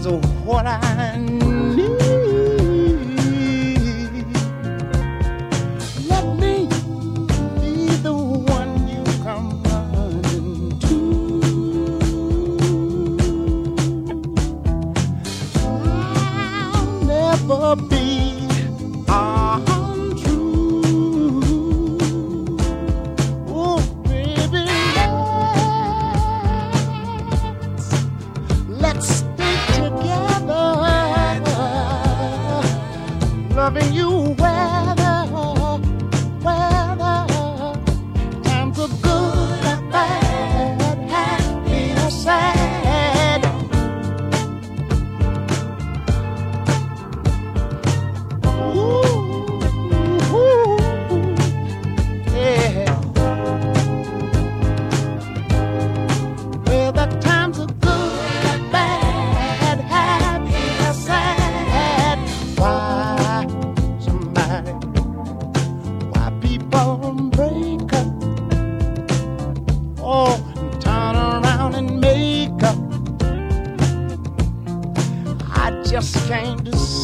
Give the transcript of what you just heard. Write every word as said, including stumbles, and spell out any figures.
is what I need. Let me be the one you come running to. I'll never be untrue. Oh, baby, let's stay together, loving you weather, weather, times are good or bad, happy or sad. Ooh, ooh, yeah. Well, the times are good or bad, happy or sad. Why somebody, why people break up? Oh, and turn around and make up. I just can't decide.